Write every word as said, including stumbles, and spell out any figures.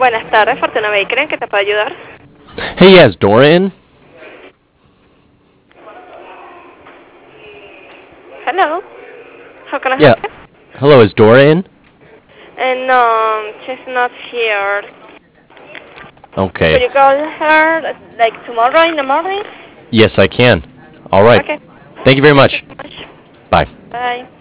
Buenas tardes, Fortuna Baker, ¿en qué te puedo ayudar? Hey, yeah, is Dora in? Hello, how can I Yeah. help you? Hello, is Dora in? And no, she's not here. Could Okay. you call her like tomorrow in the morning? Yes, I can. All right. Okay. Thank you very Thank you much. so much. Bye. Bye.